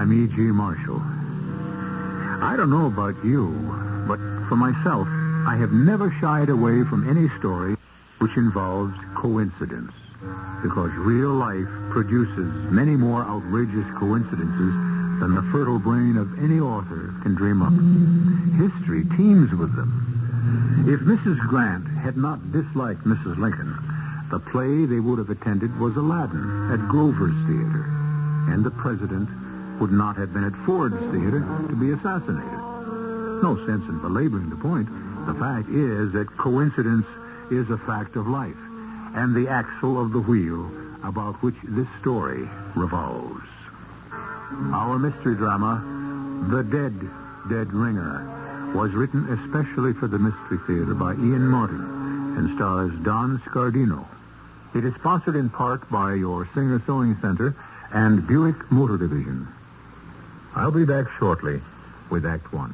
I'm E.G. Marshall. I don't know about you, but for myself, I have never shied away from any story which involves coincidence, because real life produces many more outrageous coincidences than the fertile brain of any author can dream up. History teems with them. If Mrs. Grant had not disliked Mrs. Lincoln, the play they would have attended was Aladdin at Grover's Theater, and the president would not have been at Ford's Theater to be assassinated. No sense in belaboring the point. The fact is that coincidence is a fact of life, and the axle of the wheel about which this story revolves. Our mystery drama, The Dead Ringer, was written especially for the Mystery Theater by Ian Martin and stars Don Scardino. It is sponsored in part by your Singer Sewing Center and Buick Motor Division. I'll be back shortly with Act One.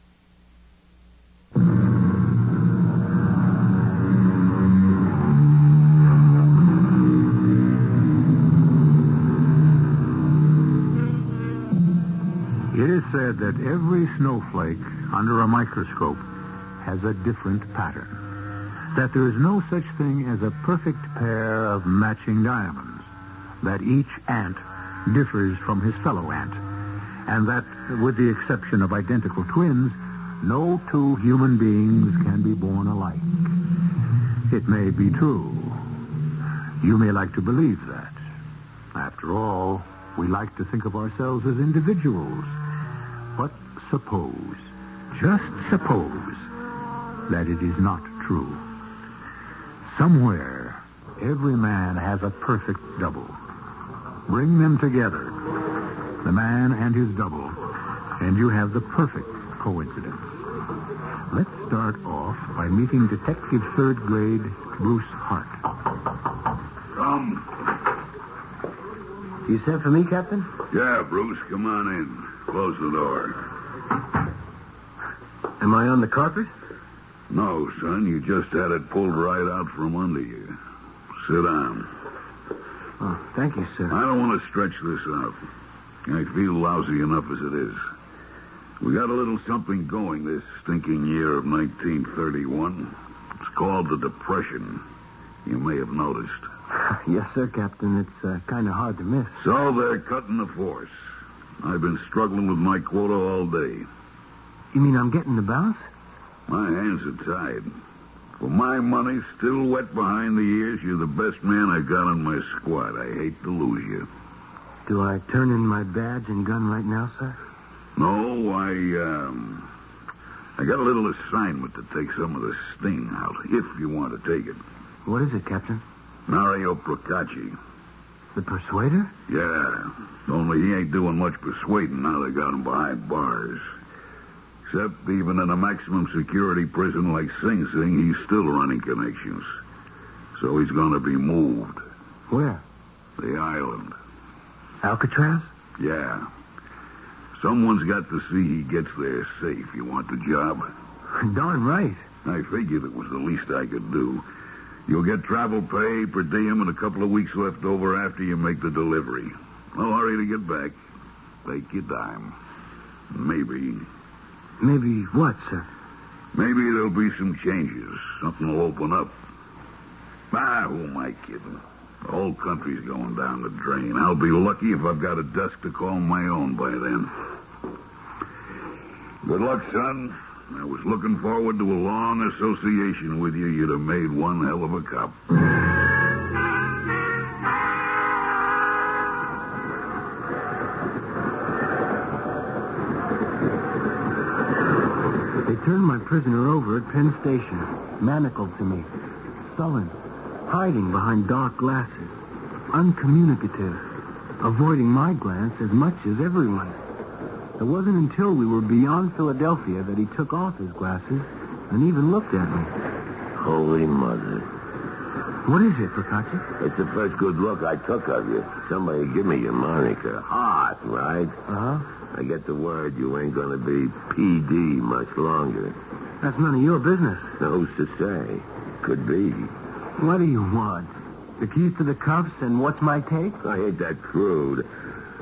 It is said that every snowflake under a microscope has a different pattern. That there is no such thing as a perfect pair of matching diamonds. That each ant differs from his fellow ant. And that, with the exception of identical twins, no two human beings can be born alike. It may be true. You may like to believe that. After all, we like to think of ourselves as individuals. But suppose, just suppose, that it is not true. Somewhere, every man has a perfect double. Bring them together, the man and his double, and you have the perfect coincidence. Let's start off by meeting Detective Third Grade Bruce Hart. Come. You sent for me, Captain? Yeah, Bruce, come on in. Close the door. Am I on the carpet? No, son, you just had it pulled right out from under you. Sit down. Oh, thank you, sir. I don't want to stretch this out. I feel lousy enough as it is. We got a little something going this stinking year of 1931. It's called the Depression. You may have noticed. Yes, sir, Captain. It's kind of hard to miss. So they're cutting the force. I've been struggling with my quota all day. You mean I'm getting the bounce? My hands are tied. For my money still wet behind the ears, you're the best man I got on my squad. I hate to lose you. Do I turn in my badge and gun right now, sir? No, I got a little assignment to take some of the sting out, if you want to take it. What is it, Captain? Mario Procacci. The Persuader? Yeah, only he ain't doing much persuading now they got him behind bars. Except even in a maximum security prison like Sing Sing, he's still running connections. So he's going to be moved. Where? The island. Alcatraz? Yeah. Someone's got to see he gets there safe. You want the job? Darn right. I figured it was the least I could do. You'll get travel pay, per diem, and a couple of weeks left over after you make the delivery. No hurry to get back. Take your time. Maybe. Maybe what, sir? Maybe there'll be some changes. Something will open up. Who am I kidding? The whole country's going down the drain. I'll be lucky if I've got a desk to call my own by then. Good luck, son. I was looking forward to a long association with you. You'd have made one hell of a cop. They turned my prisoner over at Penn Station, manacled to me, sullen, hiding behind dark glasses, uncommunicative, avoiding my glance as much as everyone. It wasn't until we were beyond Philadelphia that he took off his glasses and even looked at me. Holy Mother. What is it, Procacci? It's the first good look I took of you. Somebody give me your moniker. Hart, right? Uh-huh. I get the word you ain't going to be PD much longer. That's none of your business. Now, who's to say? Could be. What do you want? The keys to the cuffs and what's my take? I ain't that crude.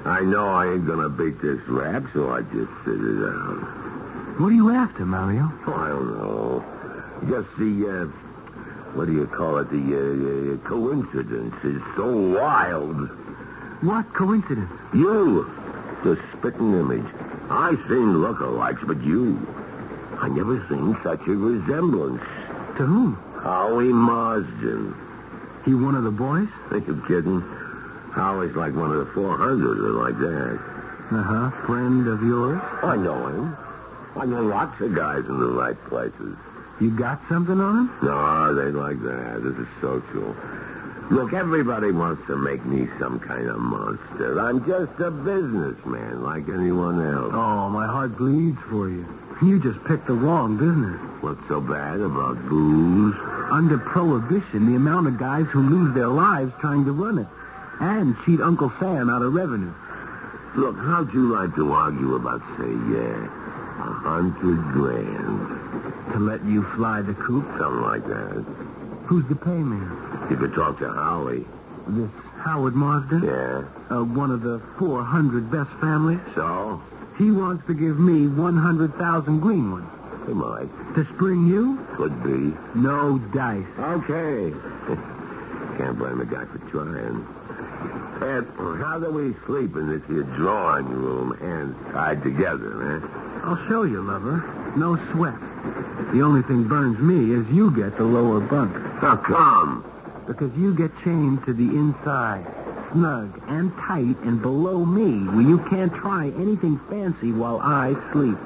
I know I ain't gonna beat this rap, so I just sit it out. What are you after, Mario? Oh, I don't know. Just the, what do you call it? The coincidence is so wild. What coincidence? You, the spitting image. I seen lookalikes, but you. I never seen such a resemblance. To whom? Howie Marsden. He one of the boys? Are you kidding? Howie's like one of the 400 or like that. Uh-huh. Friend of yours? I know him. I know lots of guys in the right places. You got something on him? No, they like that. This is social. Look, everybody wants to make me some kind of monster. I'm just a businessman like anyone else. Oh, my heart bleeds for you. You just picked the wrong business. What's so bad about booze? Under prohibition, the amount of guys who lose their lives trying to run it and cheat Uncle Sam out of revenue. Look, how'd you like to argue about, say, $100 grand? To let you fly the coop? Something like that. Who's the pay man? You could talk to Howie. This Howard Marsden? Yeah. One of the 400 best families? So? He wants to give me 100,000 green ones. He might. To spring you? Could be. No dice. Okay. Can't blame a guy for trying. And how do we sleep in this here drawing room, hands tied together, I'll show you, lover. No sweat. The only thing burns me is you get the lower bunk. How come? Because you get chained to the inside. Snug and tight and below me, where you can't try anything fancy while I sleep.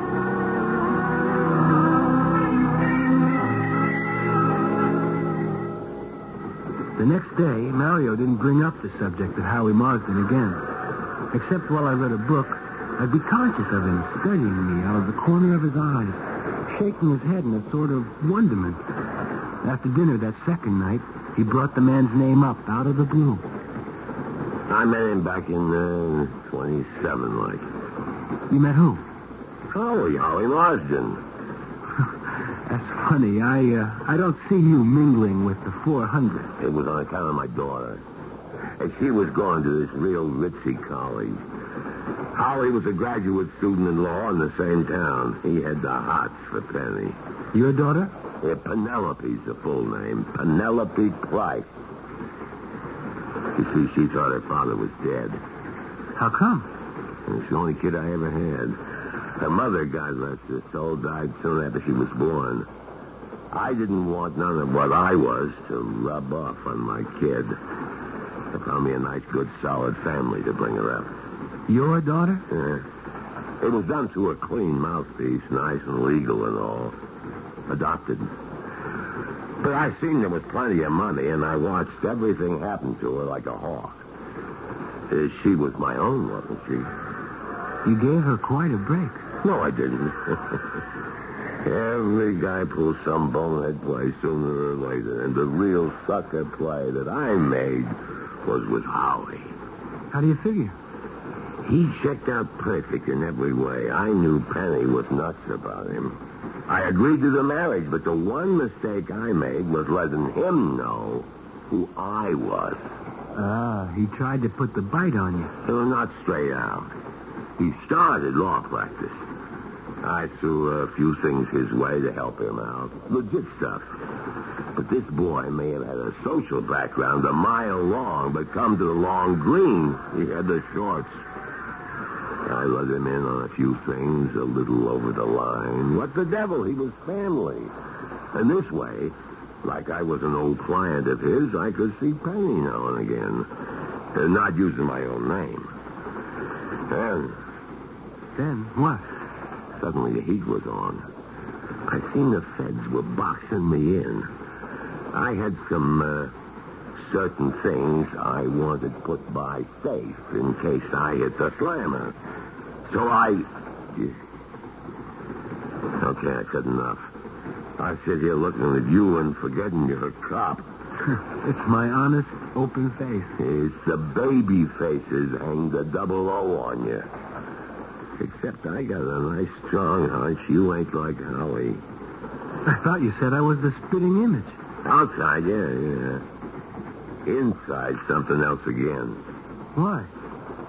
The next day, Mario didn't bring up the subject of Howie Marsden again. Except while I read a book, I'd be conscious of him studying me out of the corner of his eyes, shaking his head in a sort of wonderment. After dinner that second night, he brought the man's name up out of the blue. I met him back in 27, like. You met who? Howie Marsden. That's funny. I don't see you mingling with the 400. It was on account of my daughter. And she was going to this real ritzy college. Howie was a graduate student in law in the same town. He had the hots for Penny. Your daughter? Yeah, Penelope's the full name. Penelope Price. You see, she thought her father was dead. How come? It's the only kid I ever had. Her mother, God rest her soul, died soon after she was born. I didn't want none of what I was to rub off on my kid. I found me a nice, good, solid family to bring her up. Your daughter? Yeah. It was done through a clean mouthpiece, nice and legal and all. Adopted. But I seen there was plenty of money, and I watched everything happen to her like a hawk. She was my own, wasn't she? You gave her quite a break. No, I didn't. Every guy pulls some bonehead play sooner or later, and the real sucker play that I made was with Howie. How do you figure? He checked out perfect in every way. I knew Penny was nuts about him. I agreed to the marriage, but the one mistake I made was letting him know who I was. He tried to put the bite on you. So not straight out. He started law practice. I threw a few things his way to help him out. Legit stuff. But this boy may have had a social background a mile long, but come to the long green, he had the shorts. I let him in on a few things, a little over the line. What the devil? He was family. And this way, like I was an old client of his, I could see Penny now and again. Not using my own name. Then what? Suddenly the heat was on. I seen the feds were boxing me in. I had some certain things I wanted put by safe in case I hit the slammer. So Okay, I said enough. I sit here looking at you and forgetting you're a cop. It's my honest, open face. It's the baby faces hang the 00 on you. Except I got a nice strong hunch you ain't like Howie. I thought you said I was the spitting image. Outside, yeah. Inside, something else again. Why?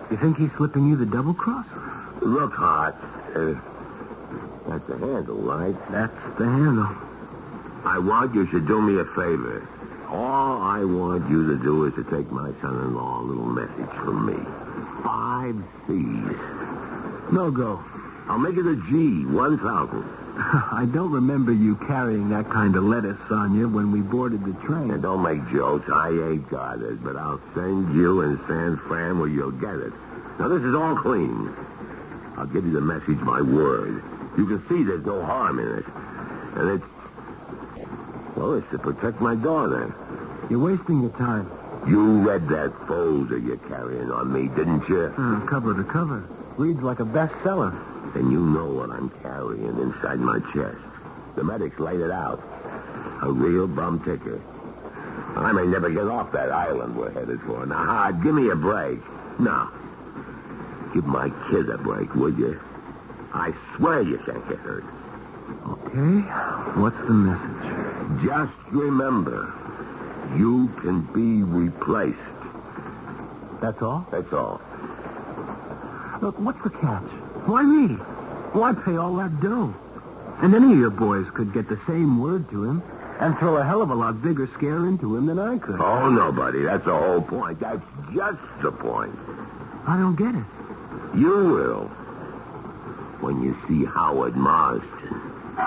You think he's slipping you the double cross? Look, Hart. That's the handle, right? That's the handle. I want you to do me a favor. All I want you to do is to take my son-in-law a little message from me. 5 C's. No go. I'll make it a G, 1,000. I don't remember you carrying that kind of lettuce on you when we boarded the train. And don't make jokes. I ain't got it, but I'll send you in San Fran where you'll get it. Now, this is all clean. I'll give you the message by word. You can see there's no harm in it. And it's to protect my daughter. You're wasting your time. You read that folder you're carrying on me, didn't you? Cover to cover. Reads like a bestseller. And you know what I'm carrying inside my chest. The medics laid it out. A real bum ticker. I may never get off that island we're headed for. Now, Hard, give me a break. No. Give my kid a break, would you? I swear you can't get hurt. Okay. What's the message? Just remember, you can be replaced. That's all? That's all. Look, what's the catch? Why me? Why pay all that dough? And any of your boys could get the same word to him and throw a hell of a lot bigger scare into him than I could. Oh, no, buddy. That's the whole point. That's just the point. I don't get it. You will. When you see Howard Marston.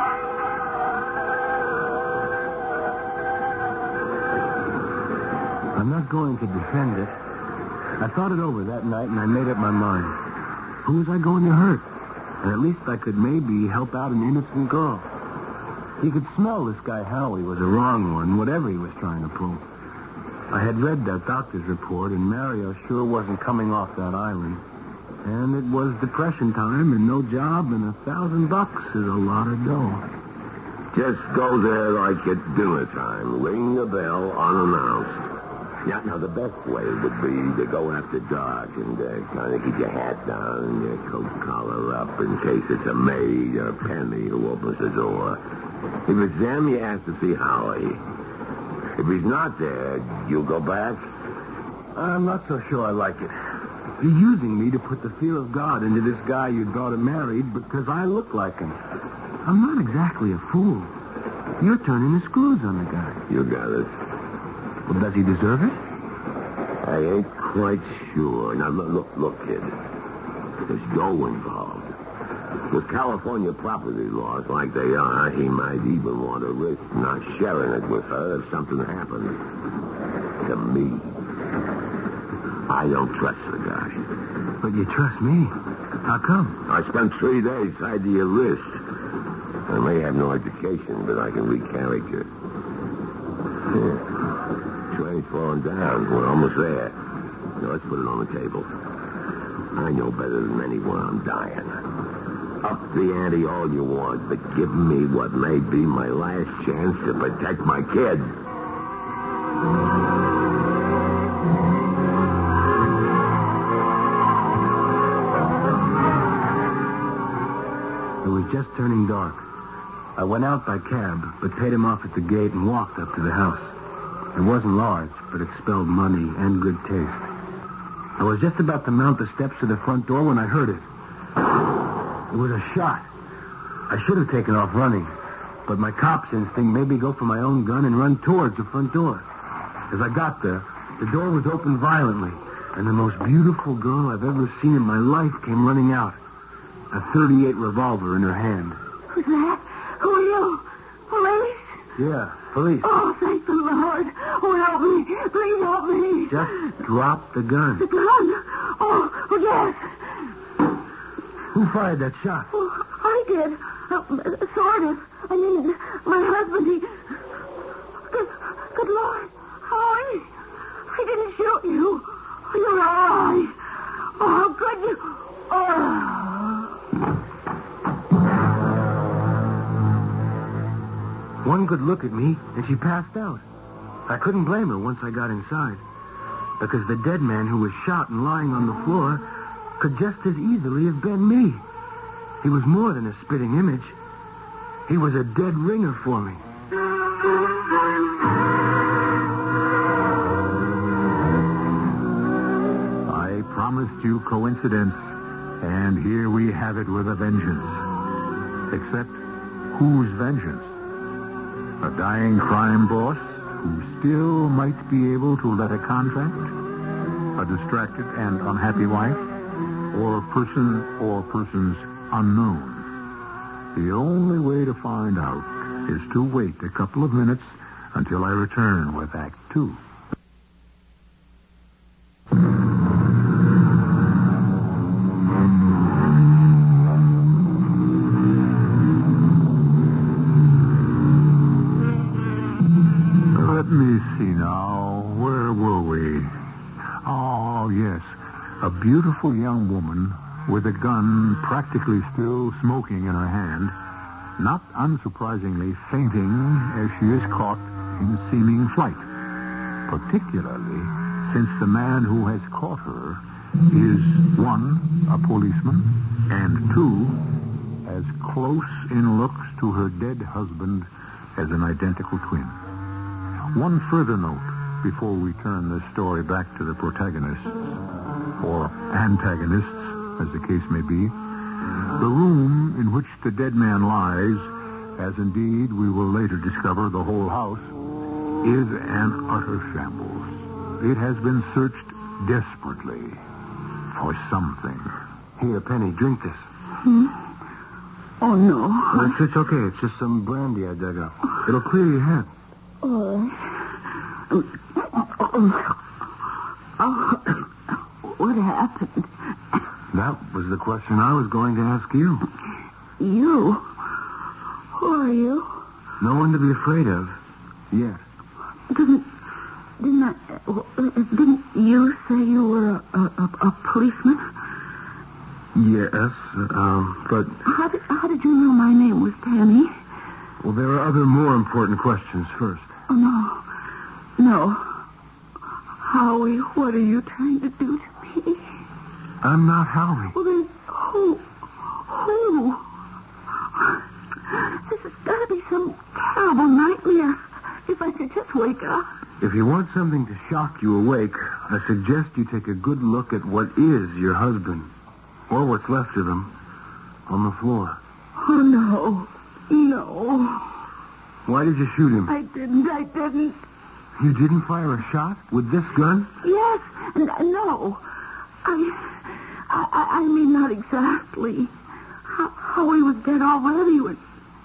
I'm not going to defend it. I thought it over that night, and I made up my mind. Who was I going to hurt? And at least I could maybe help out an innocent girl. You could smell this guy Howie was a wrong one, whatever he was trying to pull. I had read that doctor's report, and Mario sure wasn't coming off that island. And it was depression time, and no job, and $1,000 is a lot of dough. Just go there like it's dinner time. Ring the bell unannounced. Now, the best way would be to go after dark and kind of keep your hat down and your coat collar up in case it's a maid or Penny who opens the door. If it's them, you ask to see Howie. If he's not there, you'll go back? I'm not so sure I like it. You're using me to put the fear of God into this guy your daughter married because I look like him. I'm not exactly a fool. You're turning the screws on the guy. You got it. Well, does he deserve it? I ain't quite sure. Now, look, kid. There's dough involved. With California property laws like they are, he might even want to risk not sharing it with her if something happened. To me. I don't trust the guy. But you trust me. How come? I spent 3 days tied to your wrist. I may have no education, but I can read character. Yeah. Train's falling down. We're almost there. Now, let's put it on the table. I know better than anyone I'm dying. Up the ante all you want, but give me what may be my last chance to protect my kid. It was just turning dark. I went out by cab, but paid him off at the gate and walked up to the house. It wasn't large, but it spelled money and good taste. I was just about to mount the steps to the front door when I heard it. It was a shot. I should have taken off running, but my cop's instinct made me go for my own gun and run towards the front door. As I got there, the door was opened violently, and the most beautiful girl I've ever seen in my life came running out, a .38 revolver in her hand. Who's that? Who are you? Police? Yeah, police. Oh, thank the Lord. Oh, help me. Please help me. Just drop the gun. The gun? Oh, yes. Who fired that shot? Oh, I did. Sort of. I mean, my husband, he... Good Lord. Howie, I didn't shoot you. You're all right. Oh, how could you... Oh... One good look at me, and she passed out. I couldn't blame her once I got inside, because the dead man who was shot and lying on the floor could just as easily have been me. He was more than a spitting image. He was a dead ringer for me. I promised you coincidence, and here we have it with a vengeance. Except, whose vengeance? A dying crime boss who still might be able to let a contract? A distracted and unhappy wife? Or a person or persons unknown? The only way to find out is to wait a couple of minutes until I return with Act 2. Let me see now. Where were we? Oh, yes. A beautiful young woman with a gun practically still smoking in her hand, not unsurprisingly fainting as she is caught in seeming flight, particularly since the man who has caught her is, one, a policeman, and two, as close in looks to her dead husband as an identical twin. One further note before we turn this story back to the protagonists, or antagonists, as the case may be. The room in which the dead man lies, as indeed we will later discover the whole house, is an utter shambles. It has been searched desperately for something. Here, Penny, drink this. Oh, no. It's okay. It's just some brandy I dug up. It'll clear your head. What happened? That was the question I was going to ask you. You? Who are you? No one to be afraid of. Yes. Didn't you say you were a policeman? Yes, but... How did you know my name was Penny? Well, there are other more important questions first. Oh, no. Howie, what are you trying to do to me? I'm not Howie. Well, then, who? This has got to be some terrible nightmare. If I could just wake up. If you want something to shock you awake, I suggest you take a good look at what is your husband, or what's left of him, on the floor. Oh, no. Why did you shoot him? I didn't. You didn't fire a shot with this gun? Yes, no. I mean, not exactly. Howie was dead already when...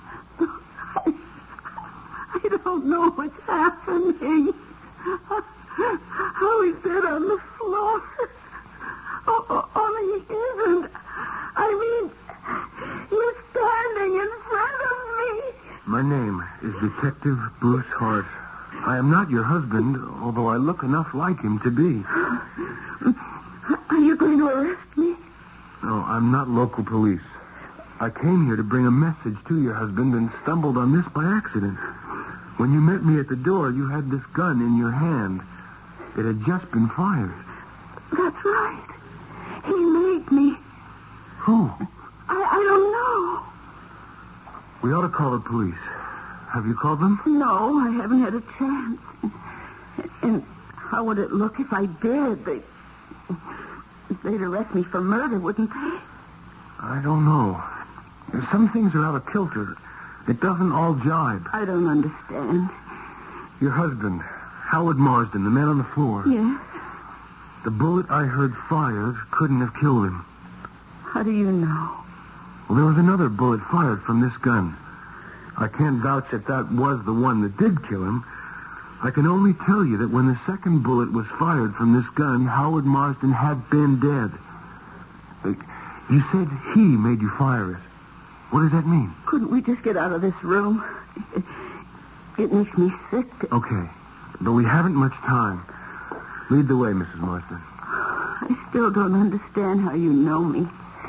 I don't know what's happening. Howie's dead on the floor. Only he isn't. I mean, he's standing in front of me. My name is Detective Bruce Hart. I am not your husband, although I look enough like him to be. Are you going to arrest me? No, I'm not local police. I came here to bring a message to your husband and stumbled on this by accident. When you met me at the door, you had this gun in your hand. It had just been fired. That's right. He made me. Who? I don't know. We ought to call the police. Have you called them? No, I haven't had a chance. And how would it look if I did? They'd arrest me for murder, wouldn't they? I don't know. Some things are out of kilter. It doesn't all jibe. I don't understand. Your husband, Howard Marsden, the man on the floor. Yes? The bullet I heard fired couldn't have killed him. How do you know? Well, there was another bullet fired from this gun. I can't vouch that that was the one that did kill him. I can only tell you that when the second bullet was fired from this gun, Howard Marsden had been dead. You said he made you fire it. What does that mean? Couldn't we just get out of this room? It makes me sick. Okay, but we haven't much time. Lead the way, Mrs. Marsden. I still don't understand how you know me.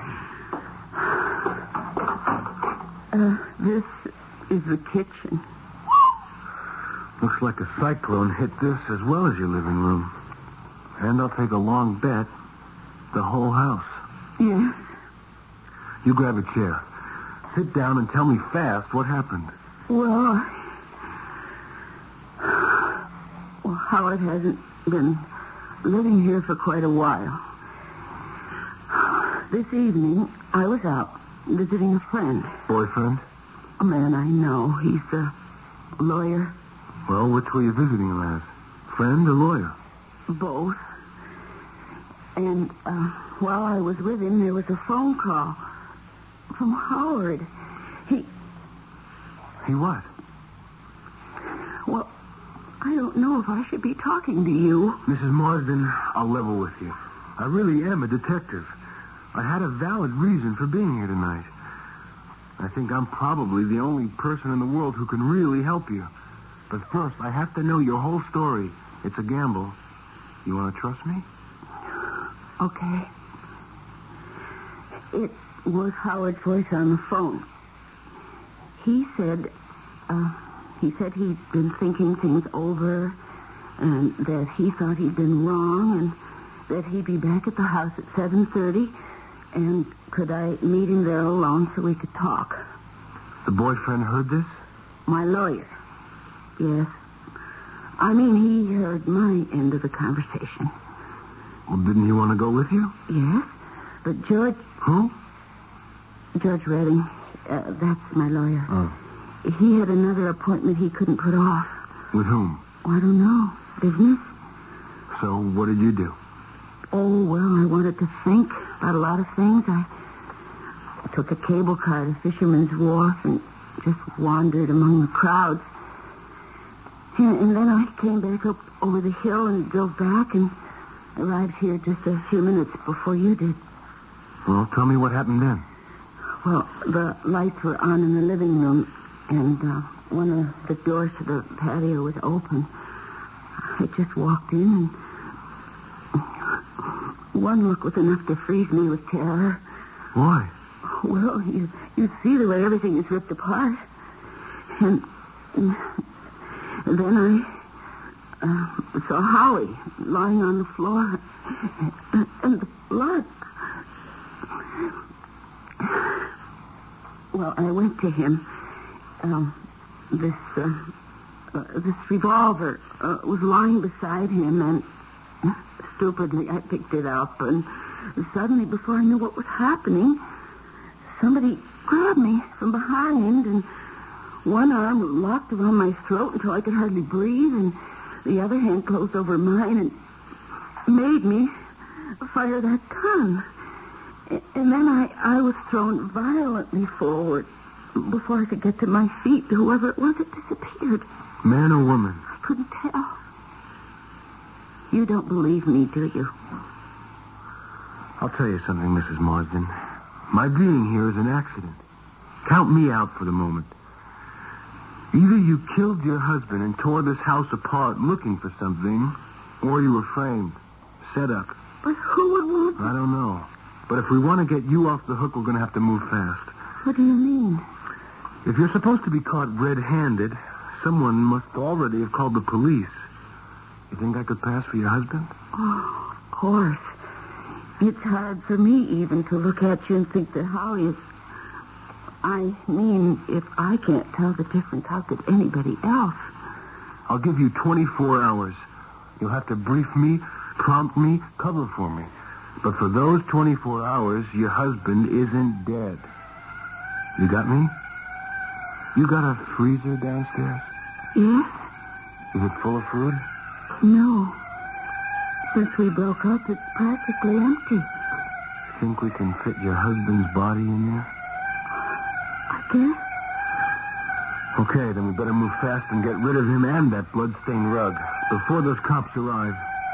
This is the kitchen. Looks like a cyclone hit this as well as your living room. And I'll take a long bet, the whole house. Yes. You grab a chair. Sit down and tell me fast what happened. Well, Howard hasn't been living here for quite a while. This evening, I was out visiting a friend. Boyfriend? A man I know. He's a lawyer. Well, which were you visiting him as? Friend or lawyer? Both. And while I was with him, there was a phone call from Howard. He what? Well, I don't know if I should be talking to you. Mrs. Marsden, I'll level with you. I really am a detective. I had a valid reason for being here tonight. I think I'm probably the only person in the world who can really help you. But first, I have to know your whole story. It's a gamble. You want to trust me? Okay. It was Howard's voice on the phone. He said he'd been thinking things over and that he thought he'd been wrong and that he'd be back at the house at 7:30 and could I meet him there alone so we could talk. The boyfriend heard this? My lawyer. Yes. I mean, he heard my end of the conversation. Well, didn't he want to go with you? Yes, but George... Who? George Redding. That's my lawyer. Oh. He had another appointment he couldn't put off. With whom? Oh, I don't know. Business? So what did you do? Oh, well, I wanted to think about a lot of things. I took a cable car to Fisherman's Wharf and just wandered among the crowds. And then I came back up over the hill and drove back and arrived here just a few minutes before you did. Well, tell me what happened then. Well, the lights were on in the living room, and one of the doors to the patio was open. I just walked in, and one look was enough to freeze me with terror. Why? Well, you see the way everything is ripped apart. And then I saw Howie lying on the floor, and the blood. Well, I went to him. This revolver was lying beside him, and stupidly I picked it up, and suddenly, before I knew what was happening, somebody grabbed me from behind, and one arm locked around my throat until I could hardly breathe, and the other hand closed over mine and made me fire that gun. And then I was thrown violently forward. Before I could get to my feet, whoever it was, it disappeared. Man or woman? I couldn't tell. You don't believe me, do you? I'll tell you something, Mrs. Marsden. My being here is an accident. Count me out for the moment. Either you killed your husband and tore this house apart looking for something, or you were framed, set up. But who would want... I don't know. But if we want to get you off the hook, we're going to have to move fast. What do you mean? If you're supposed to be caught red-handed, someone must already have called the police. You think I could pass for your husband? Oh, of course. It's hard for me even to look at you and think that Howie is... I mean, if I can't tell the difference, how could anybody else? I'll give you 24 hours. You'll have to brief me, prompt me, cover for me. But for those 24 hours, your husband isn't dead. You got me? You got a freezer downstairs? Yes? Is it full of food? No. Since we broke up, it's practically empty. Think we can fit your husband's body in there? I guess. Okay, then we better move fast and get rid of him and that blood-stained rug before those cops arrive.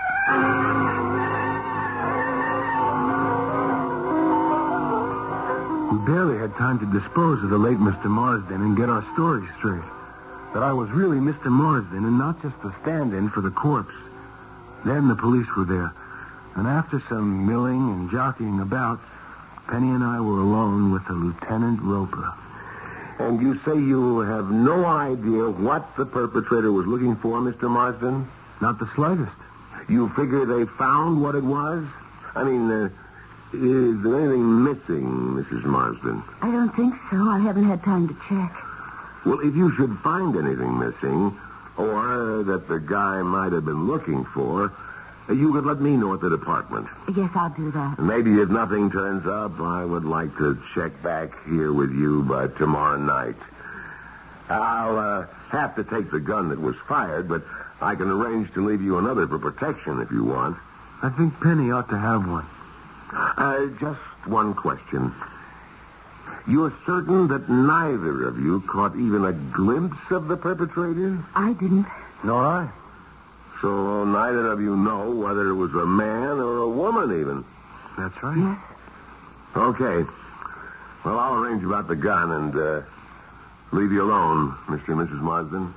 We barely had time to dispose of the late Mr. Marsden and get our story straight. That I was really Mr. Marsden and not just a stand-in for the corpse. Then the police were there. And after some milling and jockeying about, Penny and I were alone with a Lieutenant Roper. And you say you have no idea what the perpetrator was looking for, Mr. Marsden? Not the slightest. You figure they found what it was? I mean, is there anything missing, Mrs. Marsden? I don't think so. I haven't had time to check. Well, if you should find anything missing, or that the guy might have been looking for, You could let me know at the department. Yes, I'll do that. Maybe if nothing turns up, I would like to check back here with you by tomorrow night. I'll have to take the gun that was fired, but I can arrange to leave you another for protection if you want. I think Penny ought to have one. Just one question. You're certain that neither of you caught even a glimpse of the perpetrator? I didn't. Nor I. So neither of you know whether it was a man or a woman even? That's right. Yes. Okay. Well, I'll arrange about the gun and leave you alone, Mr. and Mrs. Marsden.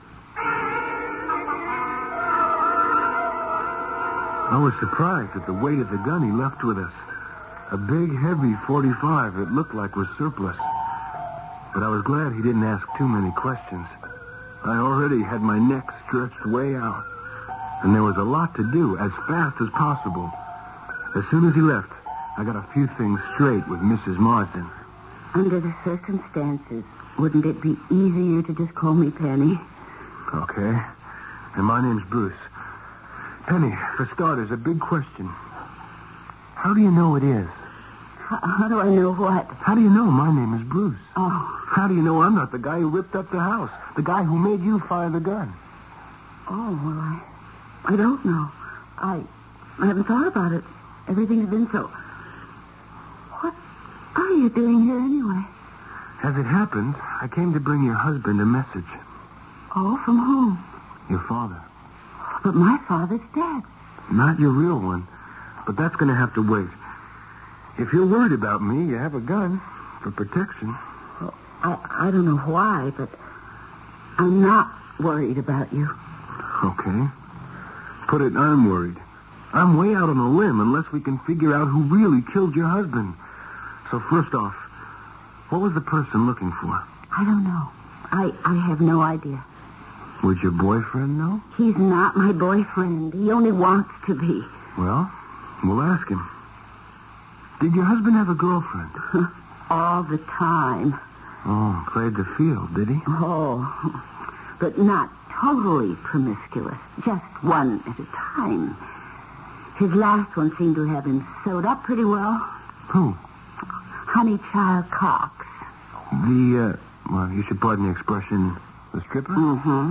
I was surprised at the weight of the gun he left with us. A big, heavy .45 that looked like was surplus. But I was glad he didn't ask too many questions. I already had my neck stretched way out. And there was a lot to do as fast as possible. As soon as he left, I got a few things straight with Mrs. Marsden. Under the circumstances, wouldn't it be easier to just call me Penny? Okay. And my name's Bruce. Penny, for starters, a big question. How do you know it is? How do I know what? How do you know my name is Bruce? Oh. How do you know I'm not the guy who ripped up the house? The guy who made you fire the gun? Oh, well, I don't know. I haven't thought about it. Everything's been so... What are you doing here anyway? As it happened, I came to bring your husband a message. Oh, from whom? Your father. But my father's dead. Not your real one. But that's going to have to wait. If you're worried about me, you have a gun for protection. Well, I don't know why, but I'm not worried about you. Okay. Put it, I'm worried. I'm way out on a limb unless we can figure out who really killed your husband. So first off, what was the person looking for? I don't know. I have no idea. Would your boyfriend know? He's not my boyfriend. He only wants to be. Well, we'll ask him. Did your husband have a girlfriend? All the time. Oh, played the field, did he? Oh, but not totally promiscuous. Just one at a time. His last one seemed to have him sewed up pretty well. Who? Honeychild Cox. Well, you should pardon the expression, the stripper? Mm-hmm.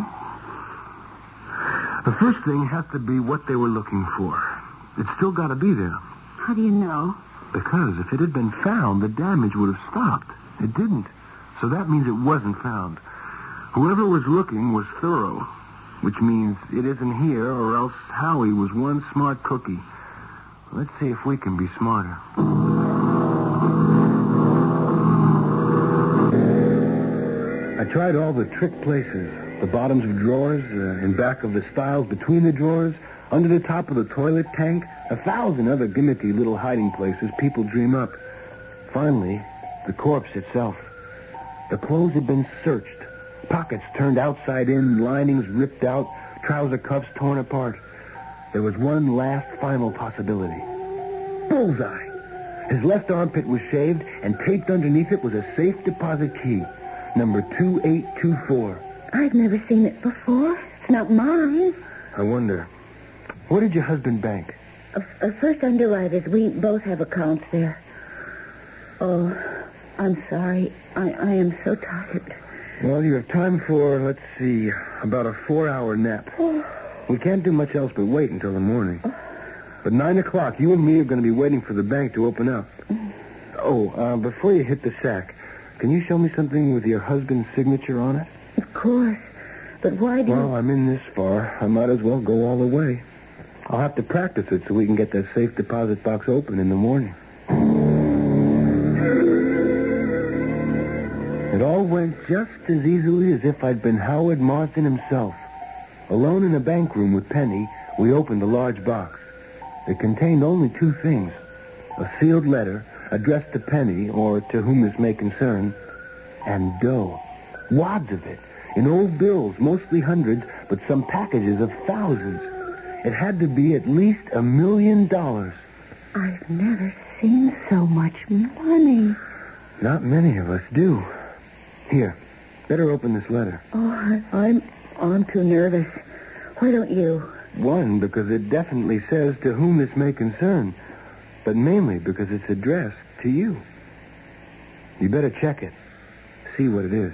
The first thing has to be what they were looking for. It's still got to be there. How do you know? Because if it had been found, the damage would have stopped. It didn't. So that means it wasn't found. Whoever was looking was thorough, which means it isn't here, or else Howie was one smart cookie. Let's see if we can be smarter. I tried all the trick places. The bottoms of drawers, in back of the stiles between the drawers, under the top of the toilet tank, 1,000 other gimmicky little hiding places people dream up. Finally, the corpse itself. The clothes had been searched. Pockets turned outside in, linings ripped out, trouser cuffs torn apart. There was one last final possibility. Bullseye! His left armpit was shaved, and taped underneath it was a safe deposit key, number 2824. I've never seen it before. It's not mine. I wonder, where did your husband bank? First Underwriters. We both have accounts there. Oh, I'm sorry. I am so tired. Well, you have time for, let's see, about a 4-hour nap. Oh. We can't do much else but wait until the morning. But 9 o'clock, you and me are going to be waiting for the bank to open up. Oh, before you hit the sack, can you show me something with your husband's signature on it? Of course. But why do Well, I'm in this far. I might as well go all the way. I'll have to practice it so we can get that safe deposit box open in the morning. It all went just as easily as if I'd been Howard Marsden himself. Alone in a bank room with Penny, we opened the large box. It contained only 2 things. A sealed letter addressed to Penny, or to whom this may concern, and dough. Wads of it, in old bills, mostly hundreds, but some packages of thousands. It had to be at least $1 million. I've never seen so much money. Not many of us do. Here, better open this letter. Oh, I'm too nervous. Why don't you? One, because it definitely says to whom this may concern, but mainly because it's addressed to you. You better check it. See what it is.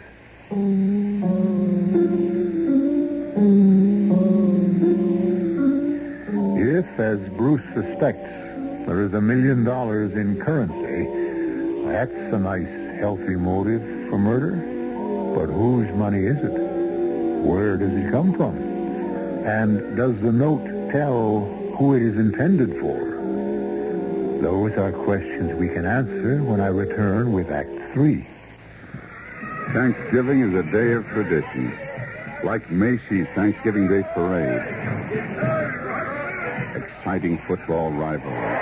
If, as Bruce suspects, there is $1 million in currency, that's a nice, healthy motive for murder. But whose money is it? Where does it come from? And does the note tell who it is intended for? Those are questions we can answer when I return with Act 3. Thanksgiving is a day of tradition, like Macy's Thanksgiving Day Parade. Exciting football rivalry.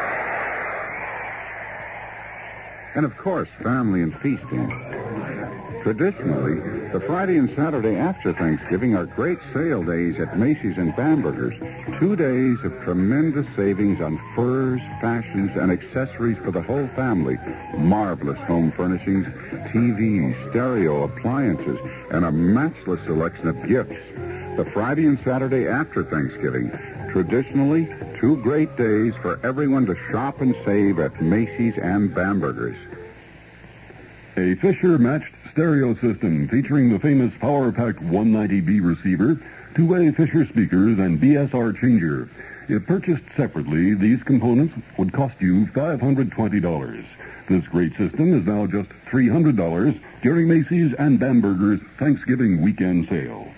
And, of course, family and feasting. Traditionally, the Friday and Saturday after Thanksgiving are great sale days at Macy's and Bamberger's. 2 days of tremendous savings on furs, fashions, and accessories for the whole family. Marvelous home furnishings, TVs, stereo, appliances, and a matchless selection of gifts. The Friday and Saturday after Thanksgiving. Traditionally, 2 great days for everyone to shop and save at Macy's and Bamberger's. A Fisher-matched stereo system featuring the famous power-packed 190B receiver, 2-way Fisher speakers, and BSR changer. If purchased separately, these components would cost you $520. This great system is now just $300 during Macy's and Bamberger's Thanksgiving weekend sale.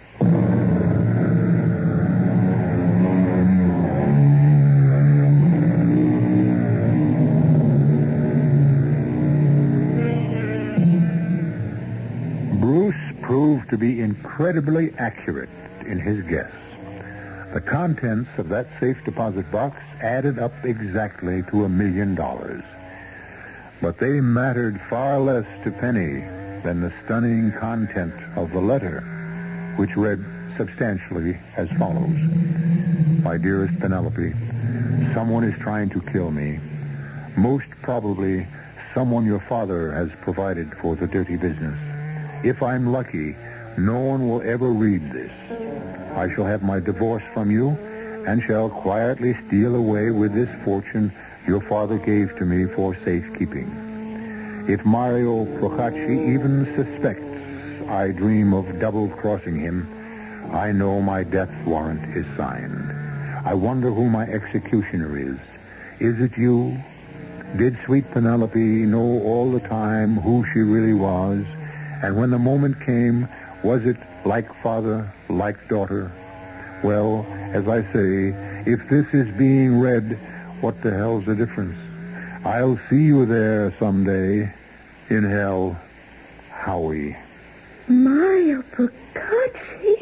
To be incredibly accurate in his guess. The contents of that safe deposit box added up exactly to $1 million. But they mattered far less to Penny than the stunning content of the letter, which read substantially as follows. My dearest Penelope, someone is trying to kill me. Most probably someone your father has provided for the dirty business. If I'm lucky, no one will ever read this. I shall have my divorce from you and shall quietly steal away with this fortune your father gave to me for safekeeping. If Mario Procacci even suspects I dream of double-crossing him, I know my death warrant is signed. I wonder who my executioner is. Is it you? Did sweet Penelope know all the time who she really was? And when the moment came, was it like father, like daughter? Well, as I say, if this is being read, what the hell's the difference? I'll see you there someday in hell. Howie. Mario Procacci?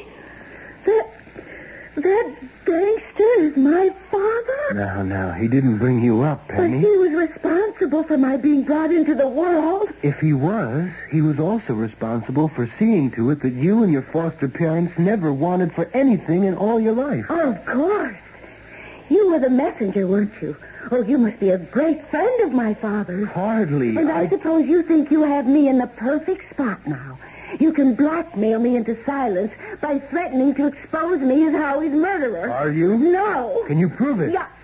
That gangster is my father? Now, he didn't bring you up, Penny. But he was responsible for my being brought into the world. If he was also responsible for seeing to it that you and your foster parents never wanted for anything in all your life. Oh, of course. You were the messenger, weren't you? Oh, you must be a great friend of my father's. Hardly. And I suppose you think you have me in the perfect spot now. You can blackmail me into silence by threatening to expose me as Howie's murderer. Are you? No. Can you prove it? Yeah.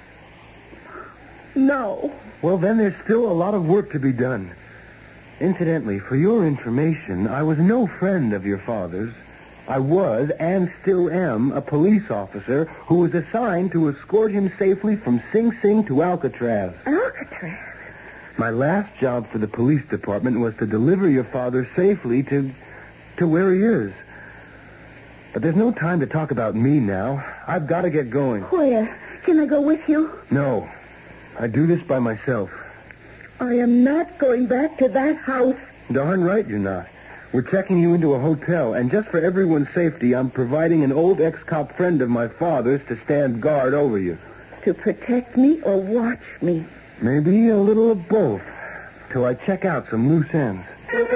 No. Well, then there's still a lot of work to be done. Incidentally, for your information, I was no friend of your father's. I was, and still am, a police officer who was assigned to escort him safely from Sing Sing to Alcatraz. Alcatraz? My last job for the police department was to deliver your father safely to where he is. But there's no time to talk about me now. I've got to get going. Where? Can I go with you? No. I do this by myself. I am not going back to that house. Darn right you're not. We're checking you into a hotel, and just for everyone's safety, I'm providing an old ex-cop friend of my father's to stand guard over you. To protect me or watch me? Maybe a little of both, till I check out some loose ends.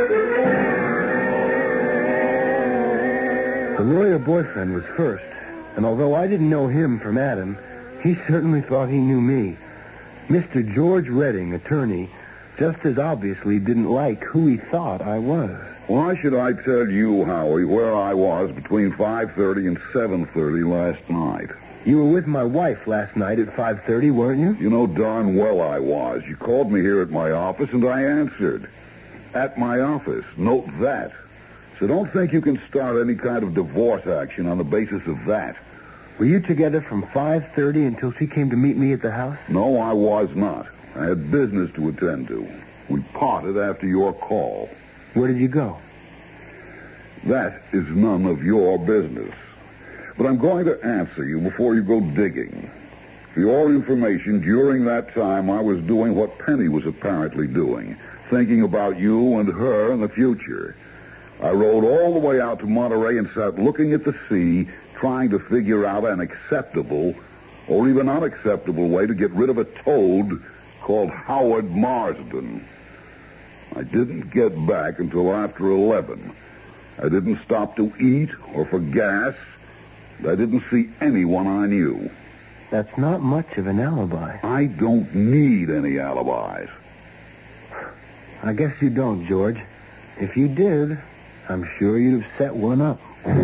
The lawyer boyfriend was first, and although I didn't know him from Adam, he certainly thought he knew me. Mr. George Redding, attorney, just as obviously didn't like who he thought I was. Why should I tell you, Howie, where I was between 5:30 and 7:30 last night? You were with my wife last night at 5:30, weren't you? You know darn well I was. You called me here at my office, and I answered. At my office. Note that. So don't think you can start any kind of divorce action on the basis of that. Were you together from 5:30 until she came to meet me at the house? No, I was not. I had business to attend to. We parted after your call. Where did you go? That is none of your business. But I'm going to answer you before you go digging. For your information, during that time, I was doing what Penny was apparently doing, thinking about you and her in the future. I rode all the way out to Monterey and sat looking at the sea, trying to figure out an acceptable or even unacceptable way to get rid of a toad called Howard Marsden. I didn't get back until after 11. I didn't stop to eat or for gas. I didn't see anyone I knew. That's not much of an alibi. I don't need any alibis. I guess you don't, George. If you did, I'm sure you'd have set one up.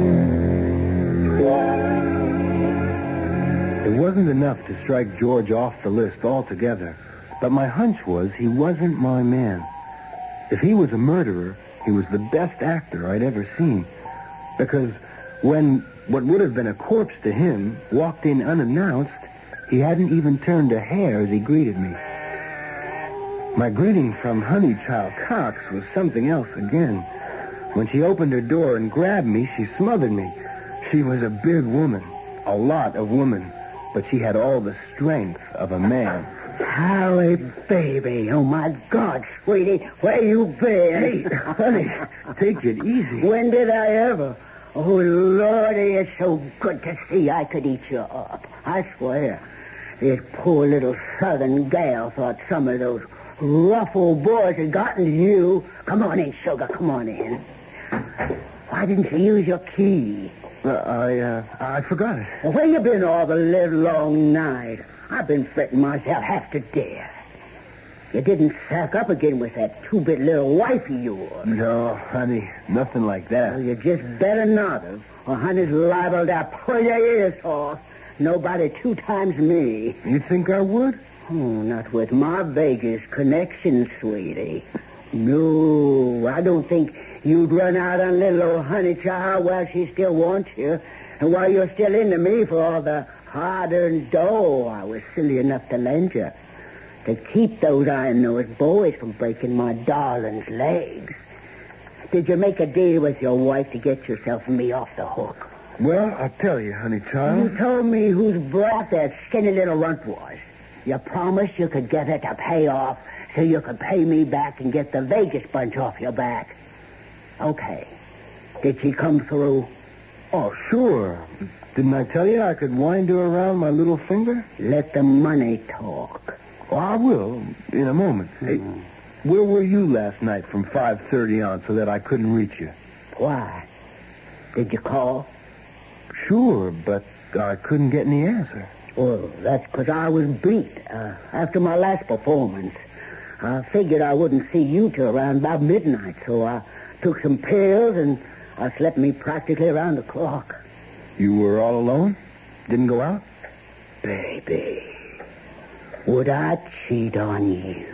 It wasn't enough to strike George off the list altogether, but my hunch was he wasn't my man. If he was a murderer, he was the best actor I'd ever seen. Because when what would have been a corpse to him walked in unannounced, he hadn't even turned a hair as he greeted me. My greeting from Honeychild Cox was something else again. When she opened her door and grabbed me, she smothered me. She was a big woman, a lot of woman, but she had all the strength of a man. Harry, baby. Oh, my God, sweetie. Where you been? Hey, honey, take it easy. When did I ever? Oh, Lordy, it's so good to see I could eat you up. I swear. This poor little southern gal thought some of those rough old boys had gotten to you. Come on in, sugar. Come on in. Why didn't you use your key? I forgot it. Well, where you been all the live long night? I've been fretting myself half to death. You didn't sack up again with that two-bit little wife of yours. No, honey, nothing like that. Well, you just better not have, or honey's liable to pull your ears off. Nobody 2 times me. You think I would? Oh, not with my Vegas connection, sweetie. No, I don't think you'd run out on little old Honeychild while she still wants you, and while you're still into me for all the hard-earned dough I was silly enough to lend you. To keep those iron-nosed boys from breaking my darling's legs. Did you make a deal with your wife to get yourself and me off the hook? Well, I'll tell you, Honeychild. You told me whose brat that skinny little runt was. You promised you could get her to pay off so you could pay me back and get the Vegas bunch off your back. Okay. Did she come through? Oh, sure. Didn't I tell you I could wind her around my little finger? Let the money talk. Oh, I will, in a moment. Hey, where were you last night from 5:30 on so that I couldn't reach you? Why? Did you call? Sure, but I couldn't get any answer. Well, that's because I was beat after my last performance. I figured I wouldn't see you till around about midnight, so I took some pills and I slept me practically around the clock. You were all alone? Didn't go out? Baby, would I cheat on you?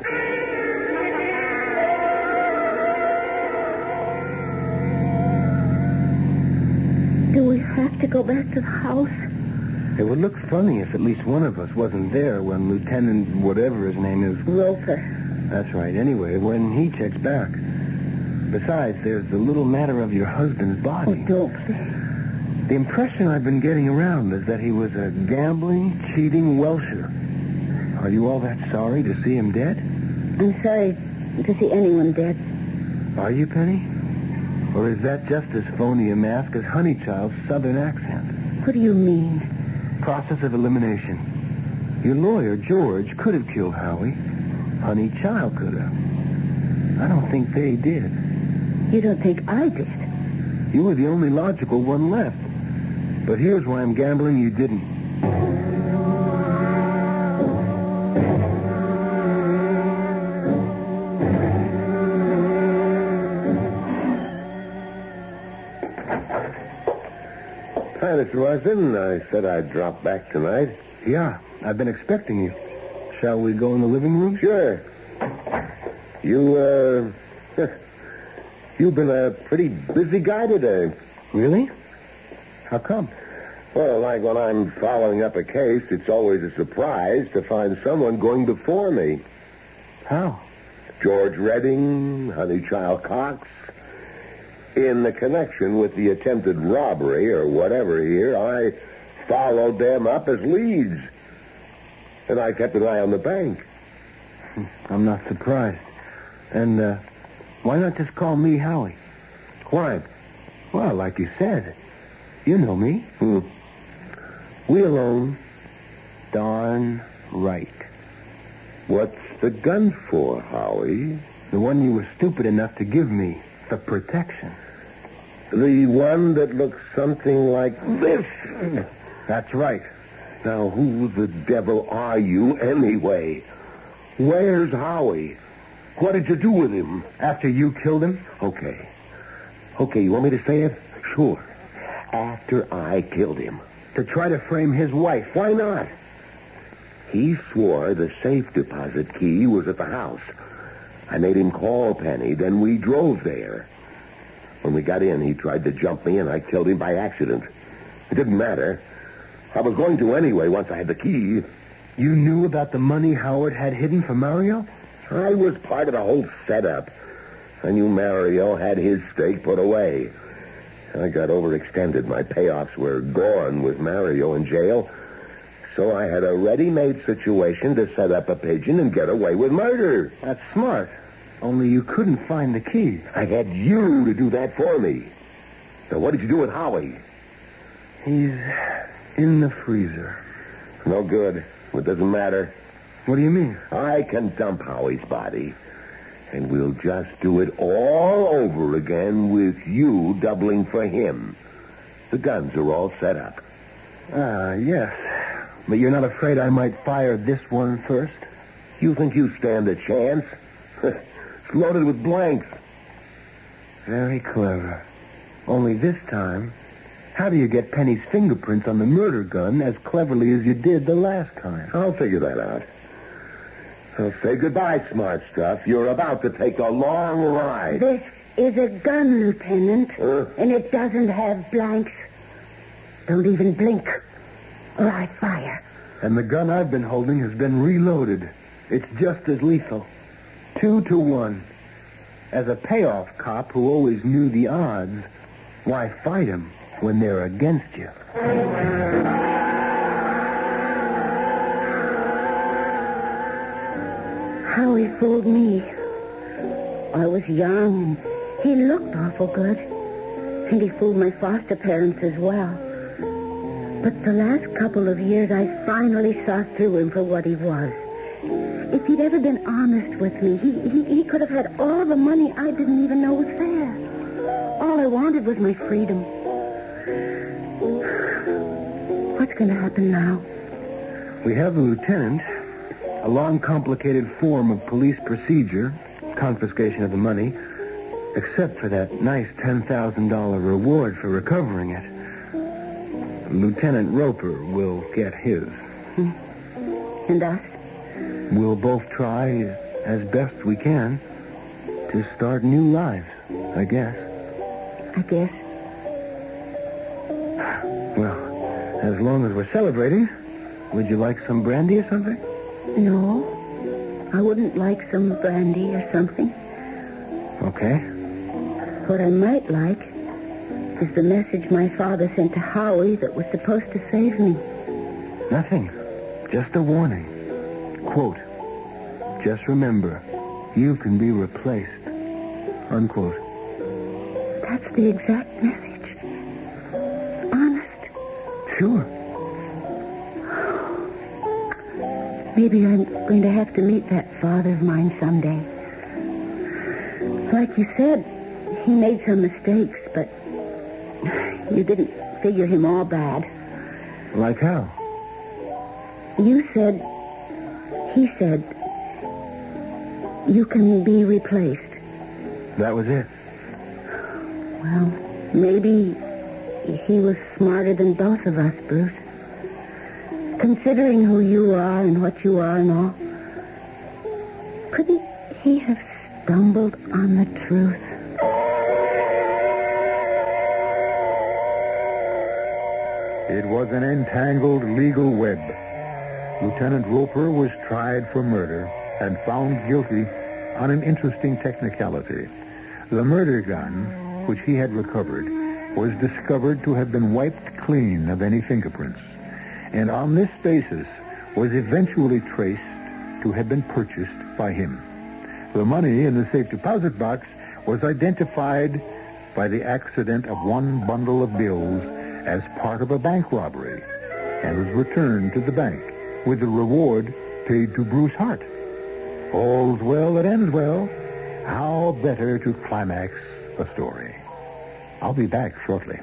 Do we have to go back to the house? It would look funny if at least one of us wasn't there when Lieutenant whatever his name is... Roper. That's right. Anyway, when he checks back. Besides, there's the little matter of your husband's body. Oh, don't please. The impression I've been getting around is that he was a gambling, cheating Welsher. Are you all that sorry to see him dead? I'm sorry to see anyone dead. Are you, Penny? Or is that just as phony a mask as Honeychild's southern accent? What do you mean? Process of elimination. Your lawyer, George, could have killed Howie. Honeychild could have. I don't think they did. You don't think I did? You were the only logical one left. But here's why I'm gambling you didn't. Hi, Mr. Marsden. I said I'd drop back tonight. Yeah, I've been expecting you. Shall we go in the living room? Sure. You've been a pretty busy guy today. Really? How come? Well, like when I'm following up a case, it's always a surprise to find someone going before me. How? George Redding, Honeychild Cox. In the connection with the attempted robbery or whatever here, I followed them up as leads. And I kept an eye on the bank. I'm not surprised. And, why not just call me Howie? Why? Well, like you said, you know me. We alone. Darn right. What's the gun for, Howie? The one you were stupid enough to give me. The protection. The one that looks something like this. That's right. Now, who the devil are you anyway? Where's Howie? What did you do with him? After you killed him? Okay, you want me to say it? Sure. After I killed him. To try to frame his wife. Why not? He swore the safe deposit key was at the house. I made him call Penny, then we drove there. When we got in, he tried to jump me, and I killed him by accident. It didn't matter. I was going to anyway once I had the key. You knew about the money Howard had hidden for Mario? I was part of the whole setup. I knew Mario had his stake put away. I got overextended. My payoffs were gone with Mario in jail. So I had a ready-made situation to set up a pigeon and get away with murder. That's smart. Only you couldn't find the key. I had you to do that for me. Now, what did you do with Howie? He's in the freezer. No good. It doesn't matter. What do you mean? I can dump Howie's body. And we'll just do it all over again with you doubling for him. The guns are all set up. Yes. But you're not afraid I might fire this one first? You think you stand a chance? It's loaded with blanks. Very clever. Only this time, how do you get Penny's fingerprints on the murder gun as cleverly as you did the last time? I'll figure that out. I'll say goodbye, smart stuff. You're about to take a long ride. This is a gun, Lieutenant, and it doesn't have blanks. Don't even blink, or I fire. And the gun I've been holding has been reloaded. It's just as lethal. 2-1. As a payoff cop who always knew the odds, why fight him when they're against you? Howie fooled me. I was young, and he looked awful good. And he fooled my foster parents as well. But the last couple of years, I finally saw through him for what he was. If he'd ever been honest with me, he could have had all the money I didn't even know was there. All I wanted was my freedom. What's going to happen now? We have the lieutenant, a long, complicated form of police procedure, confiscation of the money, except for that nice $10,000 reward for recovering it. Lieutenant Roper will get his. And us? We'll both try, as best we can, to start new lives, I guess. I guess. Well, as long as we're celebrating, would you like some brandy or something? No, I wouldn't like some brandy or something. Okay. What I might like is the message my father sent to Howie that was supposed to save me. Nothing. Just a warning. Quote, just remember, you can be replaced. Unquote. That's the exact message. Honest. Sure. Maybe I'm going to have to meet that father of mine someday. Like you said, he made some mistakes, but you didn't figure him all bad. Like how? You said, he said, you can be replaced. That was it. Well, maybe he was smarter than both of us, Bruce. Considering who you are and what you are and all, couldn't he have stumbled on the truth? It was an entangled legal web. Lieutenant Roper was tried for murder and found guilty on an interesting technicality. The murder gun, which he had recovered, was discovered to have been wiped clean of any fingerprints, and on this basis was eventually traced to have been purchased by him. The money in the safe deposit box was identified by the accident of one bundle of bills as part of a bank robbery and was returned to the bank with the reward paid to Bruce Hart. All's well that ends well. How better to climax a story? I'll be back shortly.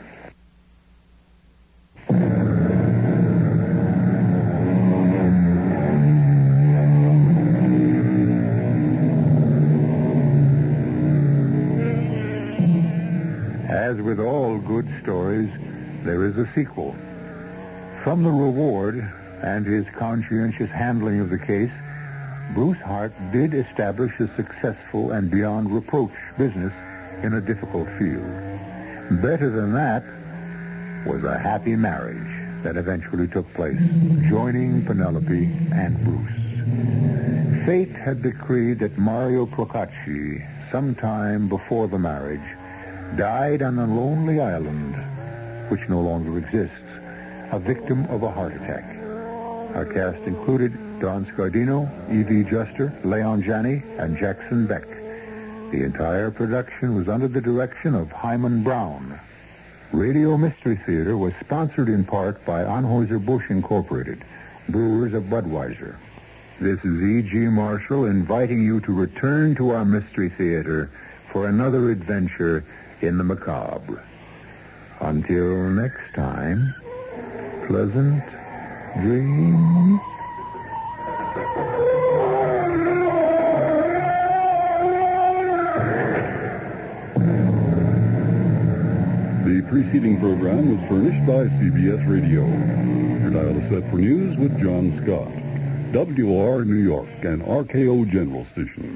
As with all good stories, there is a sequel. From the reward and his conscientious handling of the case, Bruce Hart did establish a successful and beyond reproach business in a difficult field. Better than that was a happy marriage that eventually took place, joining Penelope and Bruce. Fate had decreed that Mario Procacci, sometime before the marriage, died on a lonely island, which no longer exists, a victim of a heart attack. Our cast included Don Scardino, E.V. Juster, Leon Janney, and Jackson Beck. The entire production was under the direction of Hyman Brown. Radio Mystery Theater was sponsored in part by Anheuser-Busch Incorporated, brewers of Budweiser. This is E.G. Marshall inviting you to return to our Mystery Theater for another adventure in the macabre. Until next time, pleasant dreams. The preceding program was furnished by CBS Radio. Your dial is set for news with John Scott. WR New York, an RKO General Station.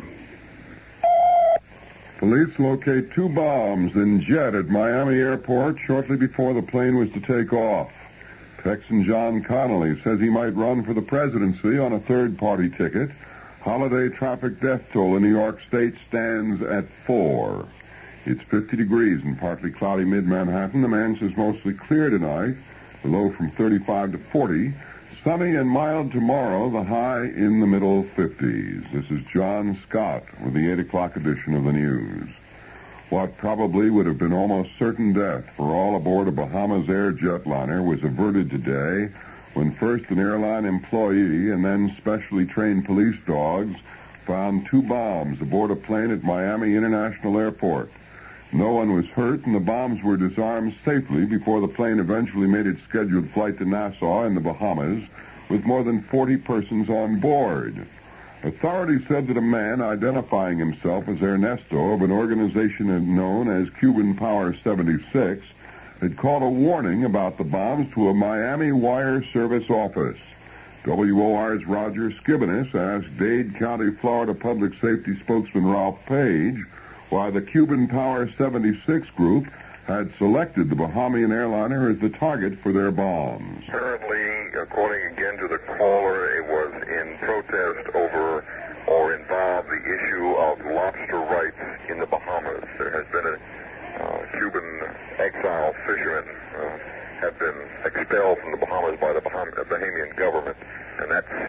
Police locate 2 bombs in jet at Miami Airport shortly before the plane was to take off. Texan John Connolly says he might run for the presidency on a third-party ticket. Holiday traffic death toll in New York State stands at 4. It's 50 degrees in partly cloudy mid-Manhattan. The man says mostly clear tonight, the low from 35 to 40. Sunny and mild tomorrow, the high in the middle 50s. This is John Scott with the 8 o'clock edition of the news. What probably would have been almost certain death for all aboard a Bahamas Air jetliner was averted today when first an airline employee and then specially trained police dogs found 2 bombs aboard a plane at Miami International Airport. No one was hurt, and the bombs were disarmed safely before the plane eventually made its scheduled flight to Nassau in the Bahamas with more than 40 persons on board. Authorities said that a man identifying himself as Ernesto of an organization known as Cuban Power 76 had called a warning about the bombs to a Miami wire service office. WOR's Roger Skibonis asked Dade County, Florida Public Safety spokesman Ralph Page why the Cuban Power 76 group had selected the Bahamian airliner as the target for their bombs. Apparently, according again to the caller, it was in protest over or involved the issue of lobster rights in the Bahamas. There has been a Cuban exile fishermen have been expelled from the Bahamas by the Bahamian government, and that's